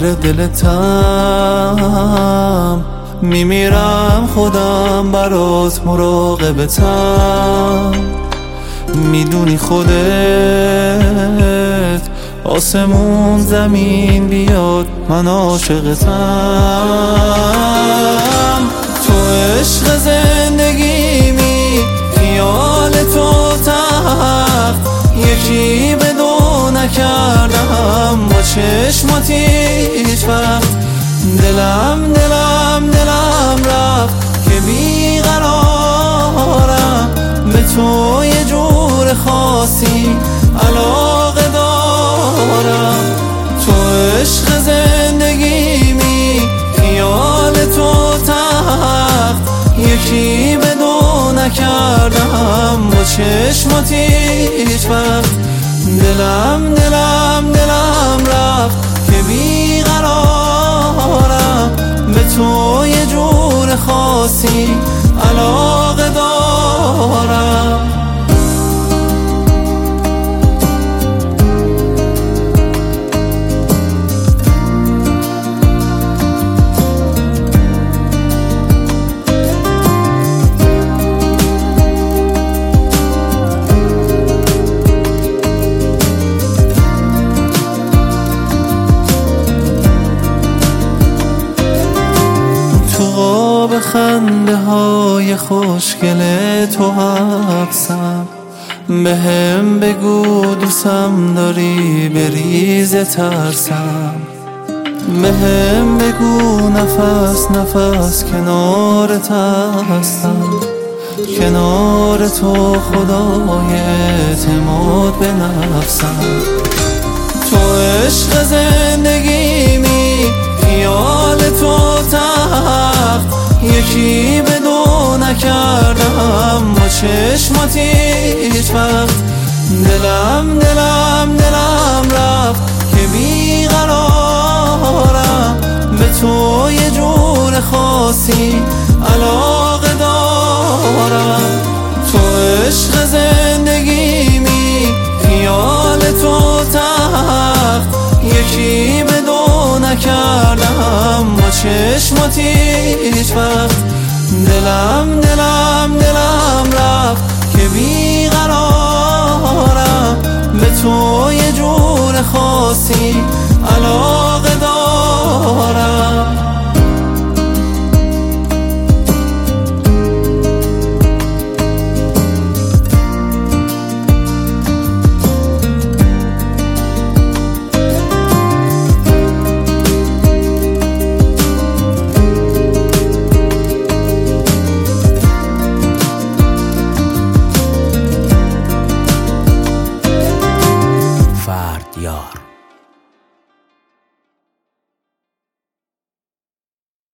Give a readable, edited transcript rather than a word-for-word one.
دلتم، میمیرم خودم برات مراقبتم. میدونی خودت آسمون زمین بیاد من عاشقتم. تو عشق زندگیمی، خیال تو تخت، یکی به دو نکردم با چشمات هیچ وقت. دلم رفت که بیقرارم، به تو یه جور خاصی علاقه دارم. تو عشق زندگیمی، خیال تو تخت، یکی به دو نکردم با چشمات هیچ وقت. دلم رفت که بیقرارم، به تو یه جور خاصی علاقه دارم. به خنده های خوشگل تو حبسم، به هم بگو دوستم داری بریز ترسم. به هم بگو نفس کنارت هستم، کنار تو خدای اعتماد به نفسم. تو عشق زندگیمی، خیال تو تخت، یکی به دو نکردم با چشمات هیچ وقت. دلم رفت که بیقرارم، به تو یه جور خاصی علاقه دارم. تو عشق زندگیمی، خیال تو تخت، یکی به دو نکردم با چشمات هیچ وقت. دلم رفت که بیقرارم، به تو یه جور خاصی علاقه